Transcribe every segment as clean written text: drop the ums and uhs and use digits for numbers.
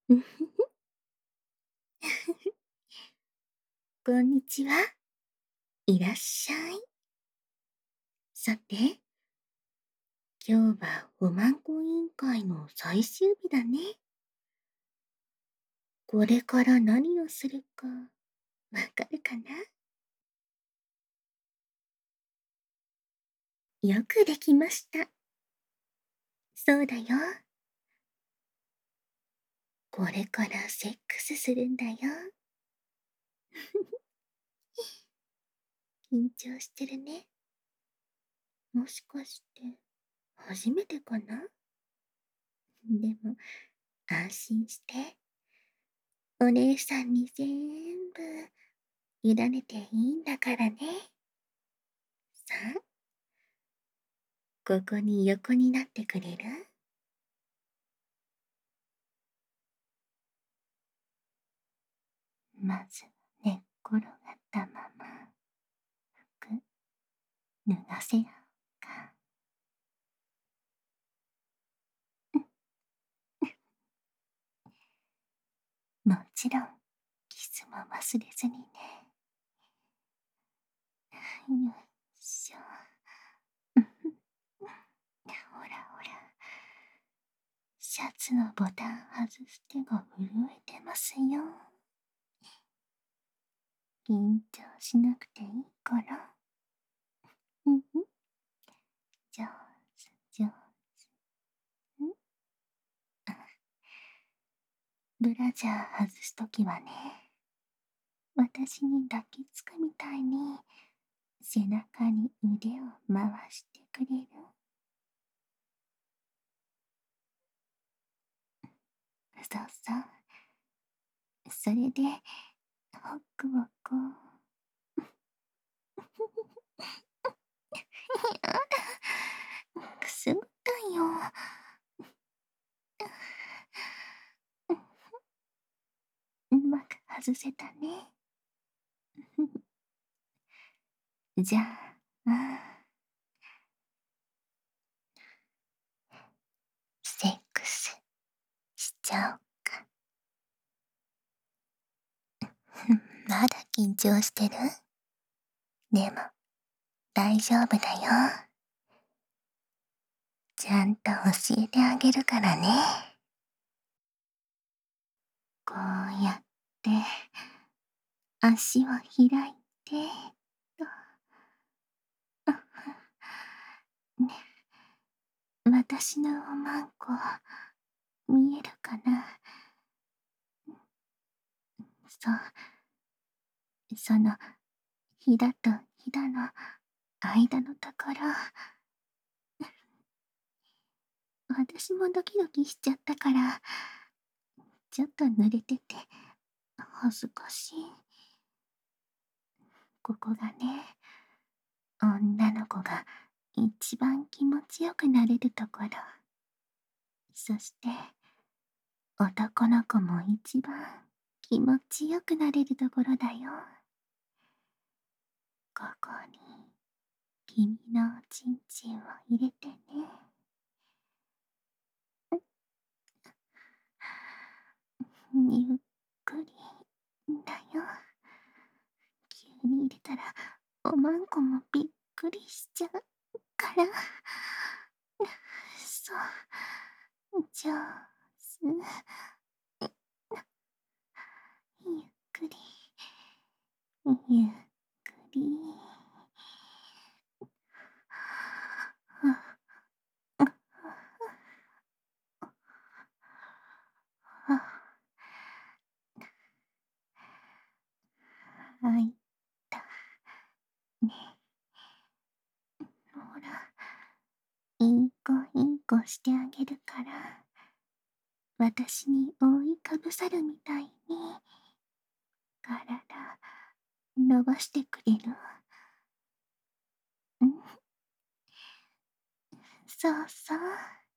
うんこんにちは。いらっしゃい。さて、今日はおまんこ委員会の最終日だね。これから何をするか、わかるかな？よくできました。そうだよ。これからセックスするんだよ。緊張してるね。もしかして、初めてかな？でも、安心して。お姉さんに全部、委ねていいんだからね。さあ、ここに横になってくれる？まず寝っ転がったまま服脱がせようか。もちろんキスも忘れずにね。よいしょ。ほらほら、シャツのボタン外す手が震えてますよ。緊張しなくていいから。うんうん、上手上手。ブラジャー外すときはね、私に抱きつくみたいに背中に腕を回してくれる？そうそう。それで、ホックをこう。やだ。くすぐったいよ。うまく外せたね。じゃあ、セックスしちゃおうか。まだ緊張してる？でも、大丈夫だよ。ちゃんと教えてあげるからね。こうやって、足を開いて、と。ね、私のおまんこ、見えるかな？そう、その、ひだとひだの間のところ、私もドキドキしちゃったから、ちょっと濡れてて、恥ずかしい。ここがね、女の子が一番気持ちよくなれるところ。そして、男の子も一番気持ちよくなれるところだよ。ここに、君のおちんちんを入れてね。ゆっくりだよ。急に入れたらおまんこもびっくりしちゃうから。そう、上手。ゆっくり、ゆっくり。あいたね。ほら、いい子いい子してあげるから、私に覆いかぶさるみたいに体伸ばしてくれる？うん、そうそう。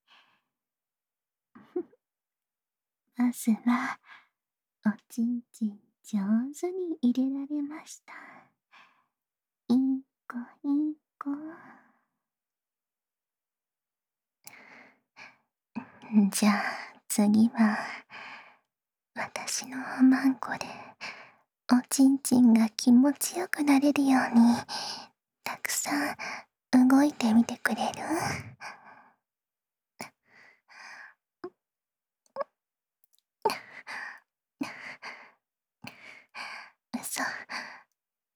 まずはおちんちん上手に入れられました。いい子いい子。じゃあ次は私のおまんこでおちんちんが気持ちよくなれるようにたくさん動いてみてくれる？そう、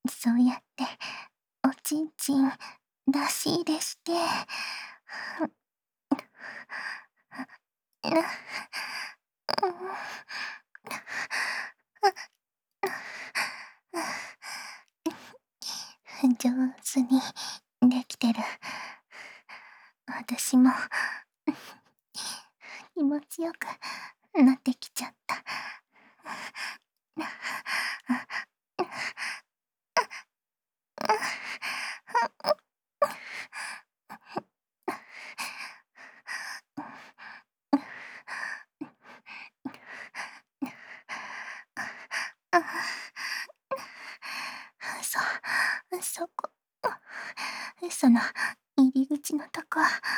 そうやっておちんちん出し入れして、上手にできてる。私も気持ちよくなってきちゃった。そ、そこ、その入り口のとこ、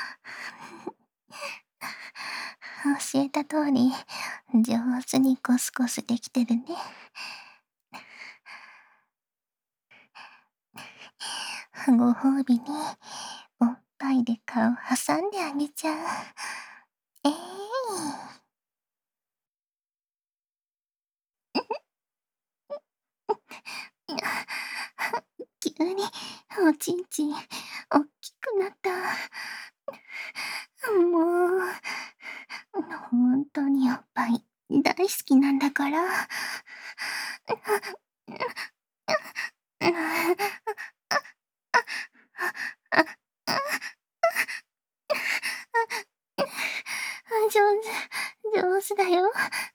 教えた通り上手にコスコスできてるね。ご褒美におっぱいで顔挟んであげちゃう。えい、急におちんちんおっきくなった。もう本当におっぱい大好きなんだから。上手、上手だよ。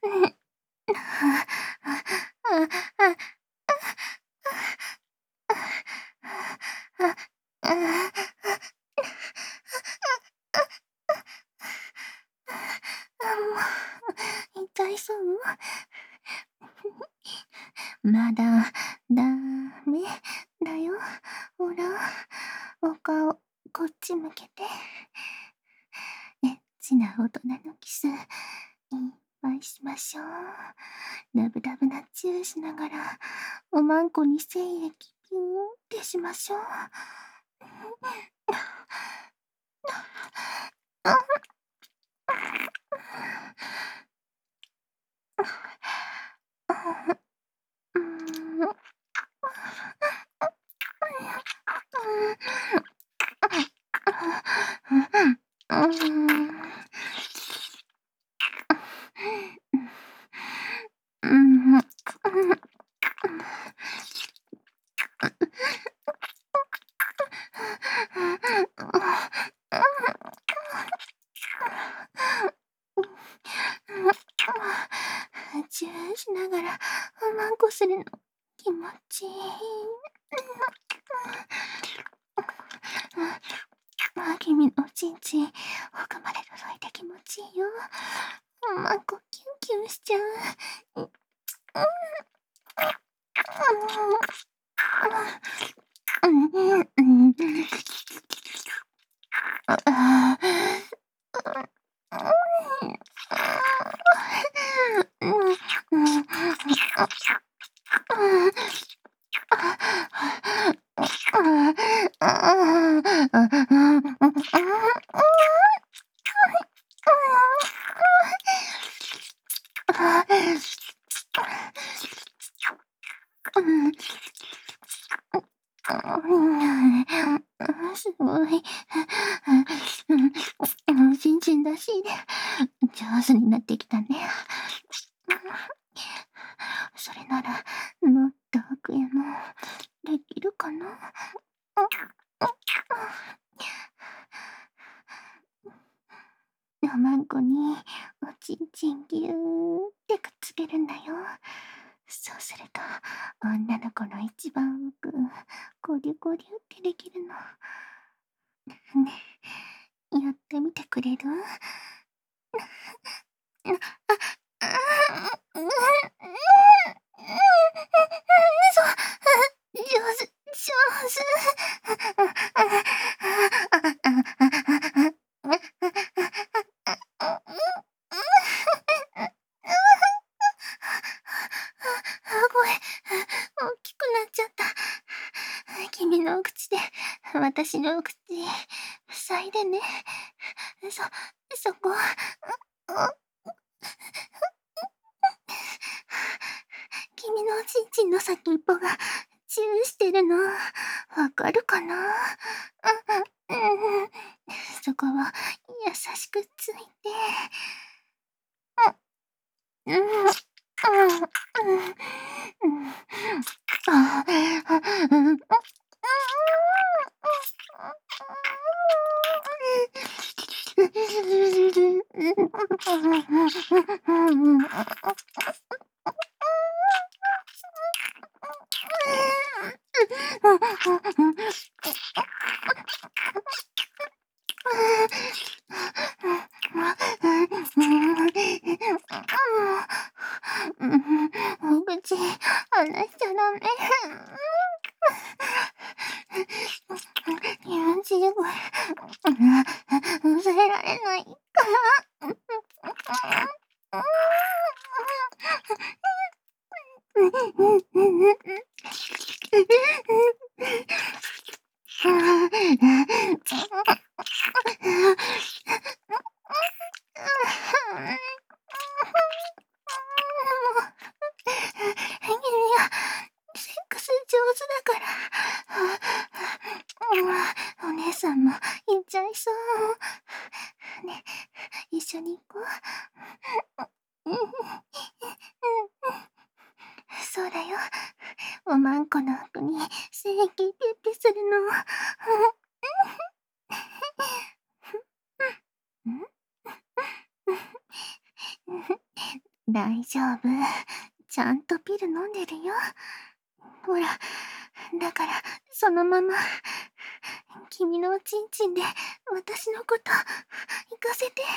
痛いそう？まだダメだよ。ほら、お顔こっち向けて。エッチな大人のキスいっぱいしましょう。ラブラブなチューしながらおまんこに精液ピューってしましょう。チューしながらおまんこするの気持ちいい。君のおちんちん奥まで届いて気持ちいいよ。おまんこキュンキュンしちゃう。すごい。ちんちんだしで上手になってきたね。それならもっと奥へもできるかな。おまんこにおちんちんぎゅーってくっつけるんだよ。そうすると女の子の一番奥ゴリュゴリュってできるの。ね、やってみてくれる？そう、上手、上手。 私の口、塞いでね。そこ、君のおちんちんの先っぽがチューしてるの、わかるかな？そこを優しくついて、うん、うん、うん、うん、あ、うん、お口、離しちゃダメ。気持ちいい、これ。抑えられないから。君はセックス上手だから。お姉さんも言っちゃいそう。ね、一緒に行こう。そうだよ。おまんこの奥に精液ピュッピュするの。大丈夫。ちゃんとピル飲んでるよ。ほら、だからそのまま君のおちんちんで私のこと行かせて。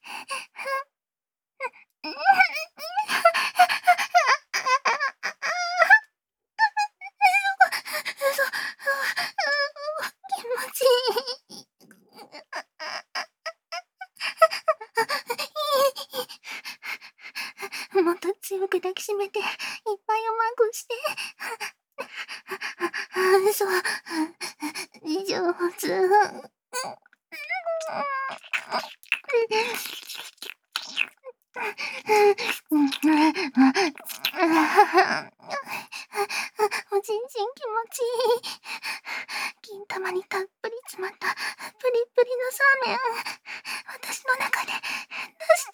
気持ちいい。もっと強く抱きしめていっぱいおまんこして。そう、上手。おちんちん気持ちいい。金玉にたっぷり詰まったプリプリのサーメン、私の中で出して。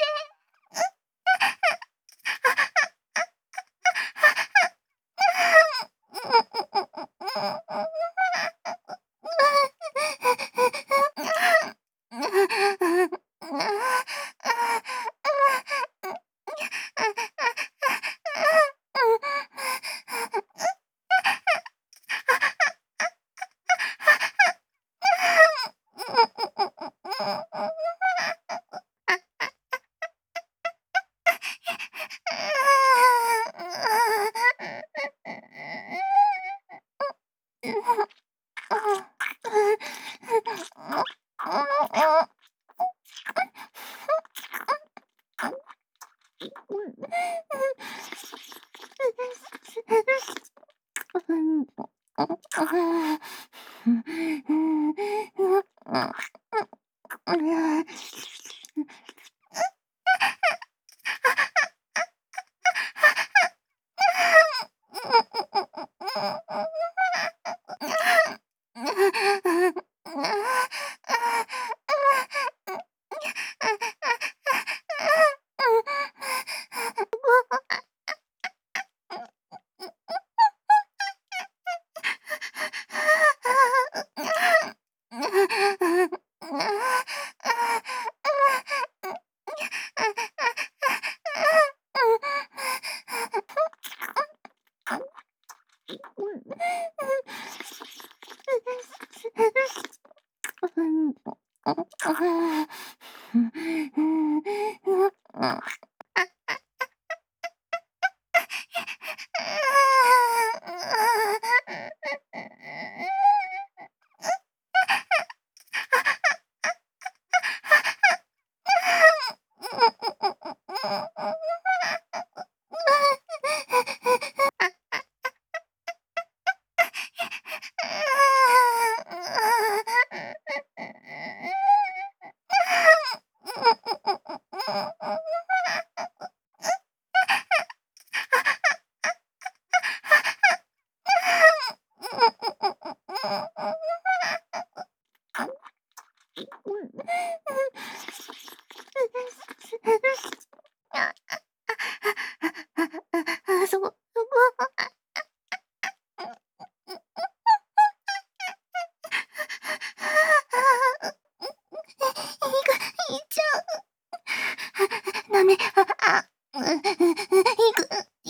いく、い、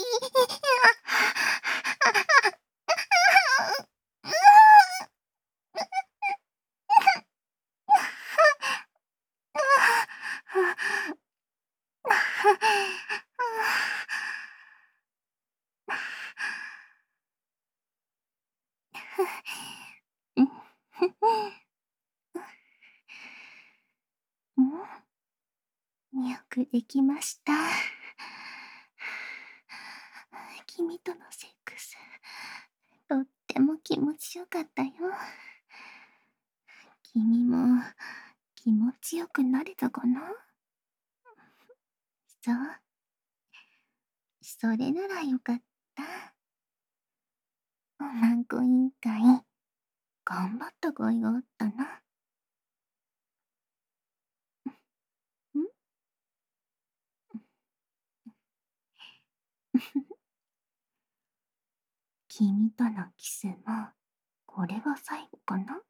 よくできました。君とのセックス、とっても気持ちよかったよ。君も気持ちよくなれたかな？そう。それならよかった。おまんこ委員会、頑張った甲斐があったな。ん君とのキスも、これが最後かな？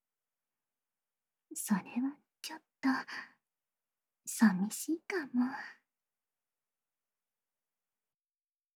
それはちょっと、寂しいかも。